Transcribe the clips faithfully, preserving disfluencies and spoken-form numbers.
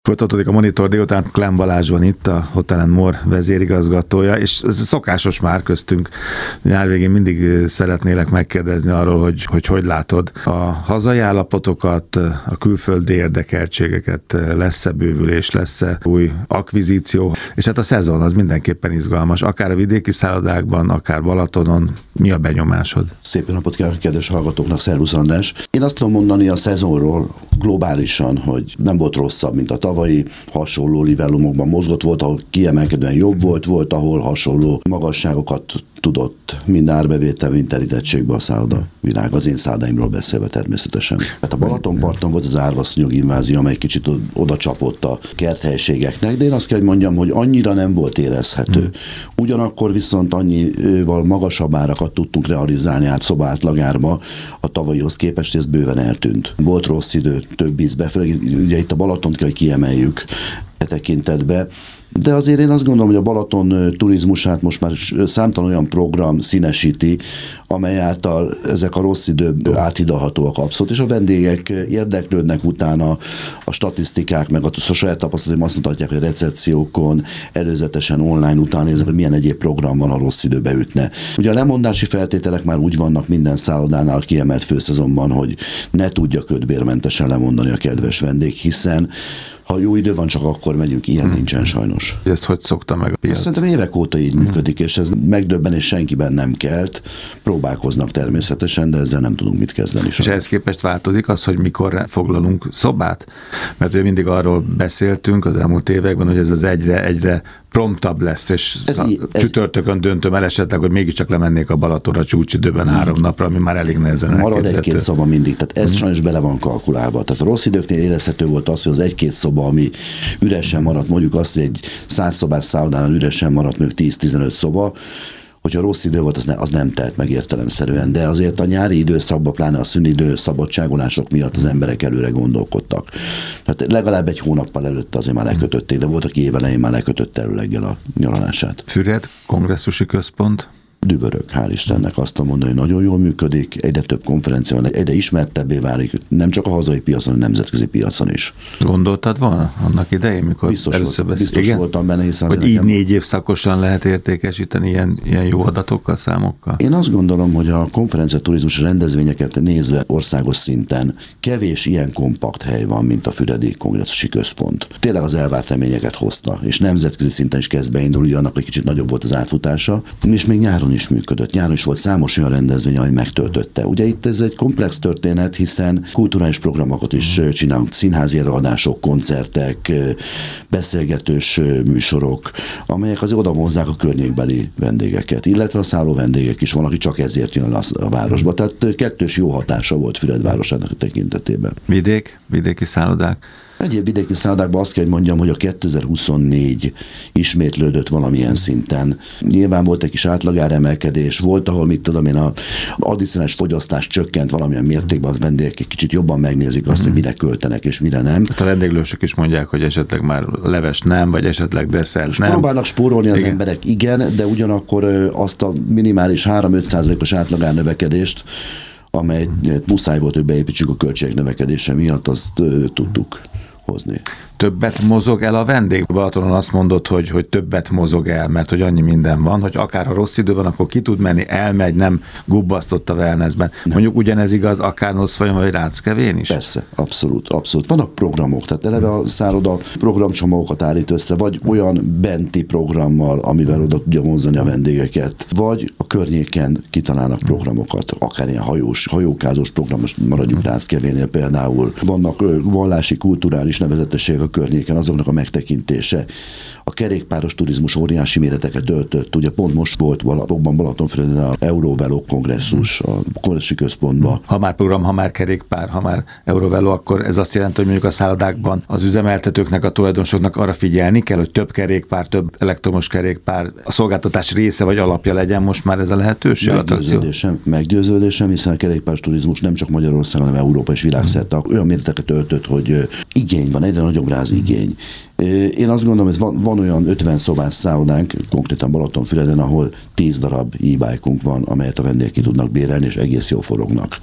Folytatódik a Monitor délután, Klemm Balázs van itt, a Hotel and More vezérigazgatója, és ez szokásos már köztünk. Nyár végén mindig szeretnélek megkérdezni arról, hogy, hogy hogy látod a hazai állapotokat, a külföldi érdekeltségeket, lesz-e bővülés, lesz-e új akvizíció, és hát a szezon az mindenképpen izgalmas, akár a vidéki szállodákban, akár Balatonon. Mi a benyomásod? Szép napot kívánok kedves hallgatóknak, szervusz András! Én azt tudom mondani a szezonról globálisan, hogy nem volt rosszabb, mint a tavalyi, hasonló livellumokban mozgott, volt, ahol kiemelkedően jobb volt, volt, ahol hasonló magasságokat tudott mind árbevétel, mind terítettségbe a szálloda világ. Az én szállodáimról beszélve természetesen. Hát a Balatonparton volt az árvaszonyog invázió, amely kicsit oda csapott a kerthelységeknek, de én azt kell, hogy mondjam, hogy annyira nem volt érezhető. Ugyanakkor viszont annyival magasabb árakat tudtunk realizálni át szoba átlagárba a tavalyihoz képest, ez bőven eltűnt. Volt rossz idő, több ízbe, főleg ugye itt a Balatont kell, hogy kiemeljük e tekintetbe. De azért én azt gondolom, hogy a Balaton turizmusát most már számtalan olyan program színesíti, amely által ezek a rossz idők áthidalhatóak abszolút, és a vendégek érdeklődnek utána, a statisztikák, meg a saját tapasztalatom azt mutatják, hogy recepciókon, előzetesen online után néznek, hogy milyen egyéb program van, a rossz időbe ütne. Ugye a lemondási feltételek már úgy vannak minden szállodánál kiemelt főszezonban, hogy ne tudja kötbérmentesen lemondani a kedves vendég, hiszen ha jó idő van, csak akkor megyünk, ilyen hmm. nincsen sajnos. Ezt hogy szokta meg a piac? Szerintem évek óta így hmm. működik, és ez megdöbbenés senkiben nem kelt. Próbálkoznak természetesen, de ezzel nem tudunk mit kezdeni. És ehhez képest változik az, hogy mikor foglalunk szobát? Mert ugye mindig arról beszéltünk az elmúlt években, hogy ez az egyre, egyre promptabb lesz, és ez a ez csütörtökön döntöm el esetleg, hogy mégiscsak lemennék a Balatonra csúcsidőben így. három napra, ami már elég nehezen elképzelhető. Marad egy-két szoba mindig, tehát ez hmm. sajnos bele van kalkulálva. Tehát a rossz időknél érezhető volt az, hogy az egy-két szoba, ami üresen maradt, mondjuk azt, hogy egy száz szobás szállodánál üresen maradt mondjuk tíz-tizenöt szoba, hogyha rossz idő volt, az, ne, az nem telt meg értelemszerűen, de azért a nyári időszakban, pláne a szünidő szabadságolások miatt az emberek előre gondolkodtak. Tehát legalább egy hónappal előtt azért már lekötötték, de volt, aki évelején már lekötött előleggel a nyaralását. Füred, kongresszusi központ? Dübörög, hál' Istennek, azt mondani, hogy nagyon jól működik, egyre több konferencia van, egyre ismertebbé válik, nem csak a hazai piacon, hanem nemzetközi piacon is. Gondoltad volna annak idején, mikor biztos először volt, biztos igen? voltam benne, hiszen hogy így négy év szakosan lehet értékesíteni ilyen, ilyen jó adatokkal, számokkal? Én azt gondolom, hogy a konferencia turizmus rendezvényeket nézve országos szinten kevés ilyen kompakt hely van, mint a Füredi Kongresszusi Központ. Tényleg az elvárt reményeket hozta, és nemzetközi szinten is kezd beindulni, ugye annak, hogy kicsit nagyobb volt az átfutása, és még nyáron is működött. Nyáron is volt számos olyan rendezvény, ami megtöltötte. Ugye itt ez egy komplex történet, hiszen kulturális programokat is csinálunk, színházi előadások, koncertek, beszélgetős műsorok, amelyek azért oda vonzzák a környékbeli vendégeket, illetve a szálló vendégek is van, aki csak ezért jön a városba. Tehát kettős jó hatása volt Füred városának a tekintetében. Vidék, vidéki szállodák? Egyéb vidéki szállodákban azt kell, hogy mondjam, hogy a kétezer-huszonnégy ismétlődött valamilyen szinten. Nyilván volt egy kis átlagáremelkedés, volt, ahol mit tudom én, a addicionális fogyasztás csökkent valamilyen mértékben, az vendégek egy kicsit jobban megnézik azt, hogy mire költenek és mire nem. Hát a vendéglősök is mondják, hogy esetleg már leves nem, vagy esetleg desszert nem. Próbálnak spórolni az igen. emberek, igen, de ugyanakkor azt a minimális három-öt százalékos átlagárnövekedést, amely muszáj volt, hogy beépítsük a költségnövekedése miatt, azt tudtuk hozni. Többet mozog el a vendég? Balatonon azt mondod, hogy, hogy többet mozog el, mert hogy annyi minden van, hogy akár ha rossz idő van, akkor ki tud menni, elmegy, nem gubbasztott a wellnessben. Nem. Mondjuk ugyanez igaz akár Noszfajon vagy Ráckevén is? Persze, abszolút, abszolút. Vannak programok, tehát eleve a szálloda programcsomagokat állít össze, vagy olyan benti programmal, amivel oda tudja vonzani a vendégeket, vagy a környéken kitalálnak programokat, akár ilyen hajós, hajókázós program, most maradjunk Ráckevénél például. Vannak vallási, kulturális nevezetességek a környéken, azoknak a megtekintése. A kerékpáros turizmus óriási méreteket öltött. Ugye pont most volt valahol Balatonfüreden a Eurovelo kongresszus a kongresszusi központban. Ha már program, ha már kerékpár, ha már Eurovelo, akkor ez azt jelenti, hogy mondjuk a szállodákban az üzemeltetőknek, a tulajdonosoknak arra figyelni kell, hogy több kerékpár, több elektromos kerékpár a szolgáltatás része vagy alapja legyen most már ez a lehetőség? Meggyőződésem, meggyőződésem, hiszen a kerékpáros turizmus nem csak Magyarországon, hanem Európa és világszerte olyan méreteket öltött, hogy igény van, egyre nagyobb rá az igény. Én azt gondolom, hogy van, van olyan ötven szobás szállodánk, konkrétan Balatonfüreden, ahol tíz darab e-bike-unk van, amelyet a vendégek ki tudnak bérelni, és egész jól forognak.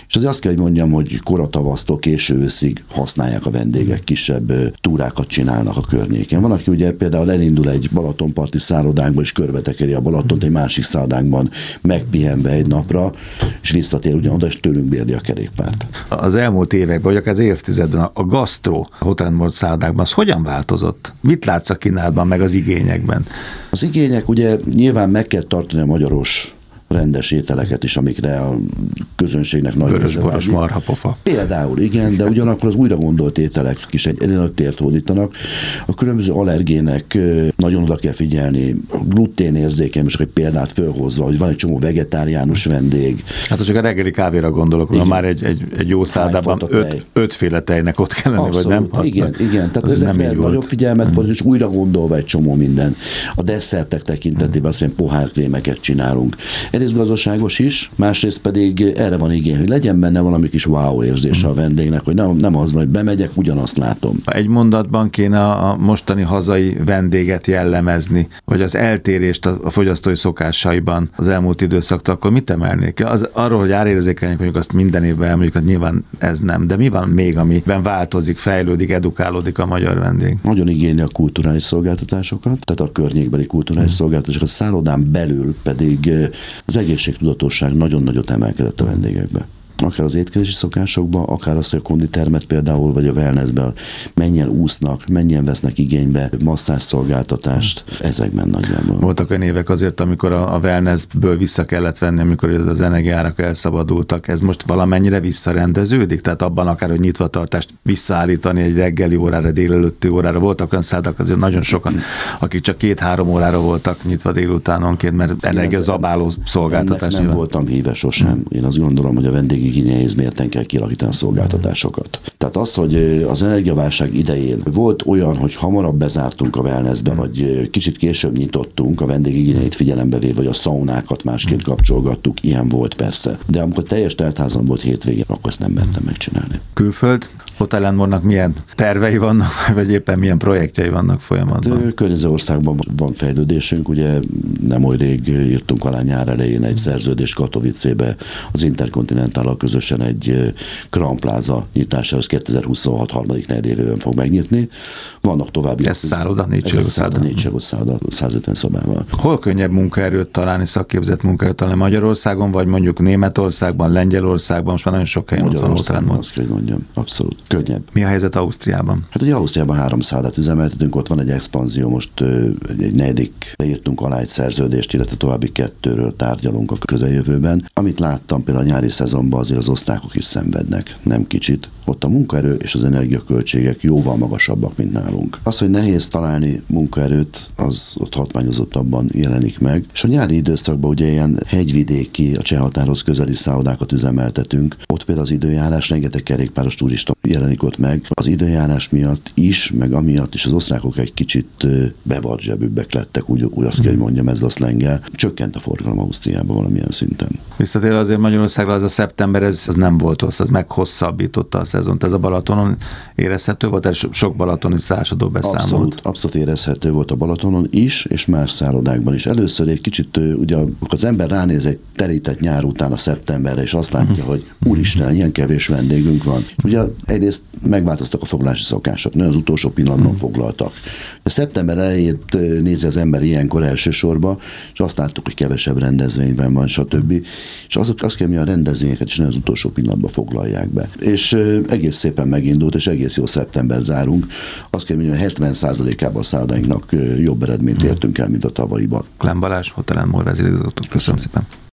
És azért azt kell, hogy mondjam, hogy koratavasztól késő őszig használják a vendégek, kisebb túrákat csinálnak a környéken. Van, aki ugye például elindul egy balatonparti szállodánkba, és körbetekeri a Balatont egy másik szállodánkban, megpihenve egy napra, és visszatér ugyanoda, és tőlünk bérli a kerékpárt. Az elmúlt években, vagy akár az évtizedben a gasztró a Hotel and More szállodákban, az hogyan változott? Mit látsz a kínálatban, meg az igényekben? Az igények ugye nyilván meg kell tartani a magyaros rendes ételeket is, amikre a közönségnek nagy vörösboros marhapofa. Például, igen, de ugyanakkor az újra gondolt ételek is egy elég nagy tért hódítanak. A különböző allergének nagyon oda kell figyelni. A gluténérzékeny, most egy példát fölhozva, hogy van egy csomó vegetáriánus vendég. Hát, ha csak a reggeli kávéra gondolok, igen. Már egy, egy, egy jó szállodában öt, ötféle tejnek ott kell lenni, vagy nem? Hát, igen, igen. Tehát ezekre nagyobb figyelmet fordít, és újra gondolva egy csomó minden. A desszertek tekintetében azt mondja, pohárkrémeket csinálunk. Egyrészt gazdaságos is, másrészt pedig erre van igény, hogy legyen benne valami kis wow érzése a vendégnek, hogy nem, nem az van, hogy bemegyek, ugyanazt látom. Egy mondatban kéne a mostani hazai vendéget jellemezni, vagy az eltérést a fogyasztói szokásaiban az elmúlt időszaktól, akkor mit emelnék? Az, arról, hogy árérzékenyek mondjuk, azt minden évben említjük, tehát nyilván ez nem, de mi van még, amiben változik, fejlődik, edukálódik a magyar vendég? Nagyon igényli a kulturális szolgáltatásokat, tehát a környékbeli kulturális hmm. szolgáltatásokat, a szállodán belül pedig az egészségtudatosság nagyon nagyot emelkedett a vendégekbe. Akár az étkezési szokásokban, akár az, hogy a konditermet például, vagy a wellnessben mennyien úsznak, mennyien vesznek igénybe masszázs szolgáltatást, ezekben nagyjából. Voltak olyan évek azért, amikor a wellnessből vissza kellett venni, amikor az energiárak elszabadultak. Ez most valamennyire visszarendeződik? Tehát abban akár, hogy nyitvatartást visszaállítani egy reggeli órára, délelőtti órára. Voltak olyan szállodak azért nagyon sokan, akik csak két-három órára voltak nyitva délutánonként, mert energiazabáló szolgáltatás. Nem nyilván. Voltam híves sosem. Én azt gondolom, hogy a vendég igényeihez mérten kell kialakítani a szolgáltatásokat. Tehát az, hogy az energiaválság idején volt olyan, hogy hamarabb bezártunk a wellnessbe, vagy kicsit később nyitottunk, a vendég igényeit figyelembe véve, vagy a szaunákat másként kapcsolgattuk, ilyen volt persze. De amikor teljes teltházam volt hétvégén, akkor ezt nem mertem megcsinálni. Külföld? Hotel and More-nak milyen tervei vannak, vagy éppen milyen projektjei vannak folyamatban? Környező országban van fejlődésünk, ugye nem oly rég írtunk alá nyár elején egy szerződést Katowicébe az Intercontinentállal közösen egy Crown Plaza nyitására, az kétezer-huszonhat harmadik negyedévében fog megnyitni. Vannak további... Ez szálloda, négységos szálloda. Négységos szálloda, százötven szobával. Hol könnyebb munkaerőt találni, szakképzett munkaerőt találni Magyarországon, vagy mondjuk Németországban, Lengyelországban, most már nagyon sok helyen ott van Hotel and More. Azt kell, hogy mondjam, abszolút. Könnyebb. Mi a helyzet Ausztriában? Hát ugye Ausztriában három szállodát üzemeltetünk, ott van egy expanzió, most egy negyedik leírtunk alá egy szerződést, illetve további kettőről tárgyalunk a közeljövőben. Amit láttam például a nyári szezonban, azért az osztrákok is szenvednek, nem kicsit. Ott a munkaerő és az energiaköltségek jóval magasabbak, mint nálunk. Az, hogy nehéz találni munkaerőt, az ott hatványozottabban jelenik meg. És a nyári időszakban ugye ilyen hegyvidéki, a cseh határhoz közeli szállodákat üzemeltetünk. Ott például az időjárás, rengeteg kerékpáros turista jelenik ott meg. Az időjárás miatt is, meg amiatt is az osztrákok egy kicsit bevart zsebűbbek lettek, úgy, úgy azt kell, hogy mondjam ezzel a szlenggel. Csökkent a forgalom Ausztriában valamilyen szinten. Visszatérve azért Magyarországra, az a szeptember, ez, ez nem volt rossz, az meghosszabbította a szezont. Ez a Balatonon érezhető volt? Ez sok balatoni szállodó beszámolt? Abszolút, abszolút érezhető volt a Balatonon is, és más szállodákban is. Először egy kicsit, ugye az ember ránéz egy terített nyár után a szeptemberre, és azt látja, uh-huh. hogy úristen, ilyen kevés vendégünk van. Ugye egyrészt megváltoztak a foglalási szokások, nagyon az utolsó pillanatban uh-huh. foglaltak. A szeptember elejét nézi az ember ilyenkor elsősorban, és azt láttuk, hogy kevesebb rendezvényben van, stb. És azok azt kell, hogy a rendezvényeket is nagyon az utolsó pillanatban foglalják be. És egész szépen megindult, és egész jó szeptember zárunk. Azt kell, hogy a hetven százalékában a szállodainknak jobb eredményt értünk el, mint a tavalyiban. Klemm Balázs, Hotel and More vezérigazgató. Köszönöm szépen.